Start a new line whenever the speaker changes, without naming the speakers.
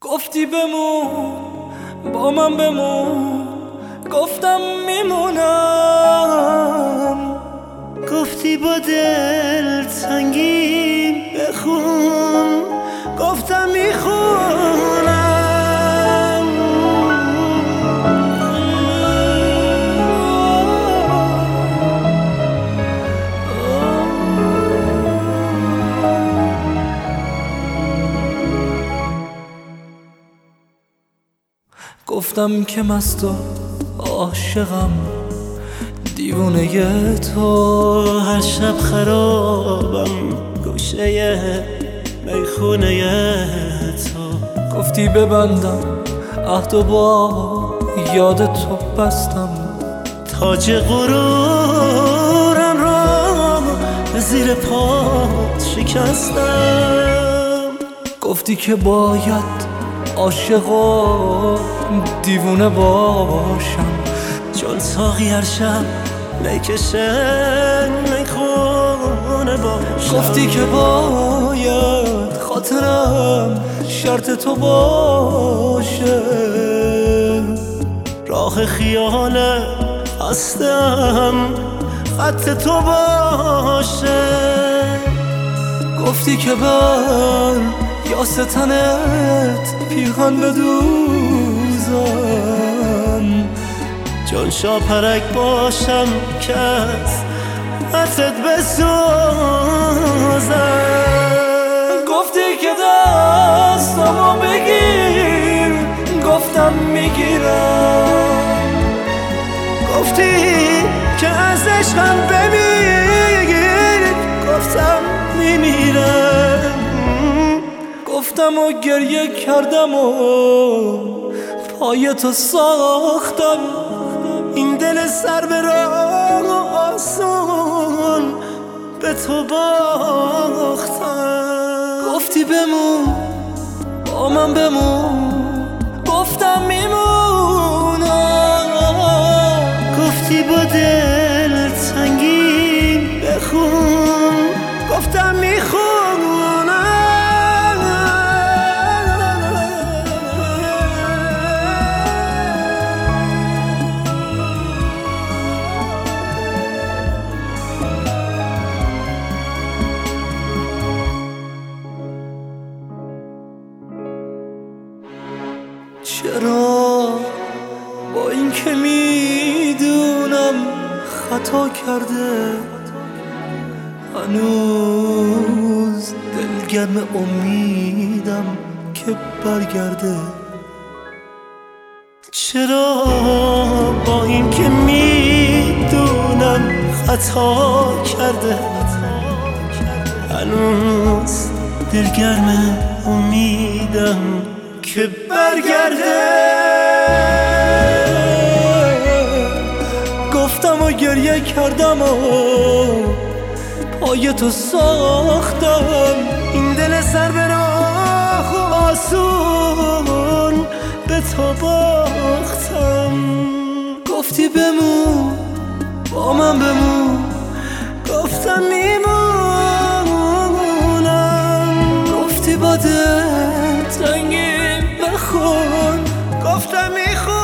گفتی بمون با من بمون، گفتم میمونم.
گفتی با دل تنگیم بخون، گفتم میخونم.
گفتم که مست و عاشقم، دیوونه تو.
هر شب خرابم گوشه میخونه تو.
گفتی ببندم عهد و با یاد تو بستم.
تاج غرورم را زیر پات شکستم.
گفتی که باید عاشق و دیوونه باشم،
چون ساقی هر شب میکشه میخونه باشم.
گفتی که باید خاطرم شرط تو باشه،
راه خیال هستم خط تو باشه.
گفتی که بر یاس تنت پیغان بدوزم،
چون شاپرک باشم که از خطت بسوزم.
گفتی که دستمو بگیر، گفتم میگیرم.
گفتی که از عشقم بمیر، گفتم میمیرم.
گفتم و گریه کردم و پای تو ساختم.
این دل سر به راه آسون به تو باختم.
گفتی بمون با من بمون، گفتم میمونم.
گفتی با دل تنگیم بخون، گفتم میخونم.
چرا با این که میدونم خطا کرده، هنوز دلگرم امیدم که برگرده.
چرا با این که میدونم خطا کرده، هنوز دلگرم امیدم که برگرده.
گفتم و گریه کردم و پای تو ساختم.
این دل سر به راه آسون به تو باختم.
گفتی بمون با من بمون،
گفتم میمونم.
گفتی با دل تنگیم بخون،
گفتم میخونم.